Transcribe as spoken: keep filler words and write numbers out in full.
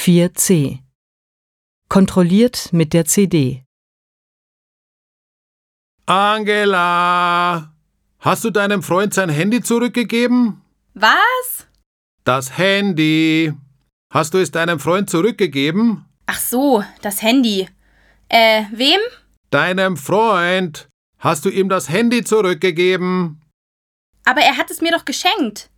vier c. Kontrolliert mit der C D. Angela, hast du deinem Freund sein Handy zurückgegeben? Was? Das Handy. Hast du es deinem Freund zurückgegeben? Ach so, das Handy. Äh, wem? Deinem Freund. Hast du ihm das Handy zurückgegeben? Aber er hat es mir doch geschenkt.